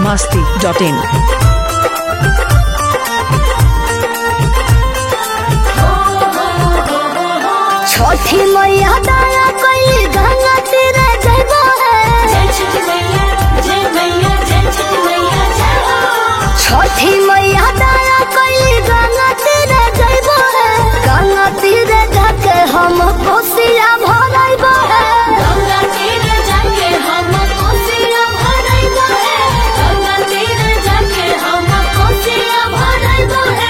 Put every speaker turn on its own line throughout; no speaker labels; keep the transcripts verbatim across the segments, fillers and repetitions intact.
masti dot in.
छठी मैया दया कइली गंगा तीरे जइबो है। जय छठी मैया जय मैया जय छठी मैया जय हो। छठी मैया दया कइली गंगा तीरे जइबो है। गंगा तीरे जाके हम कोसिया भरइबो है। गंगा तीरे जाके हम कोसिया भरइबो है। गंगा तीरे जाके हम कोसिया भरइबो है।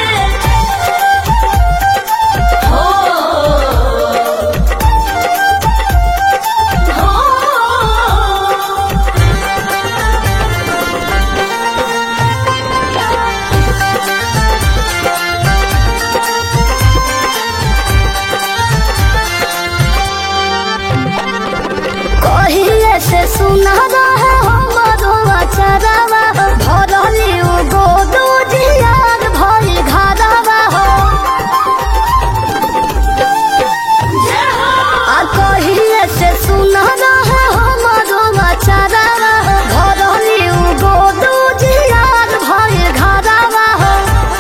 से सुना रहा हमारो अचरवा भरली उ गोदू जियार भई घरवा हो। आ कहिए से सुना रहा हमारो अचरवा भरली उ गोदू जियार भई घरवा हो।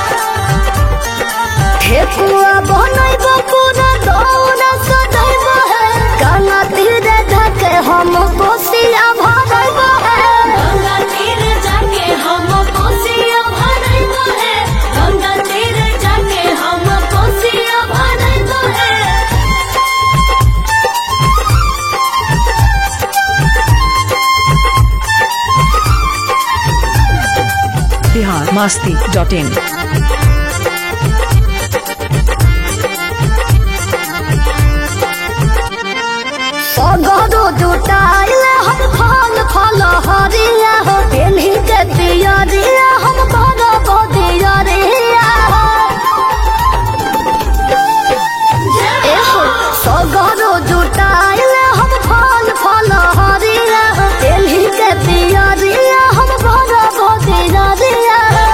ठेकुआ बनइबो पूरा दौरा सजइबो है। गंगा तीरे जाके हम कोसिया भरइबो है। गंगा तीरे जाके हम कोसिया भरइबो है। गंगा तीरे जाके हम कोसिया भरइबो है।
Bihar masti dot in.
सगरो जुटाइल हम फल फल हरिया हो। पेन्ही के दियरिया हम भरब दियरिया हो। एहो सगरो जुटाइल हम फल फल हरिया हो। पेन्ही के दियरिया हम भरब दियरिया हो।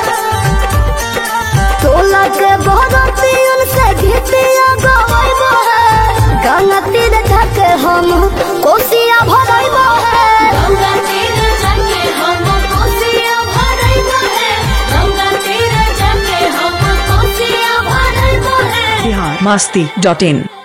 टोला के बरतियन से गीतिया गवइबो है। गंगा तीरे जाके हम कोसिया भरइबो है। गंगा तीरे जाके हम कोसिया भरइबो है। गंगा तीरे जाके हम कोसिया भरइबो है।
Bihar masti dot in.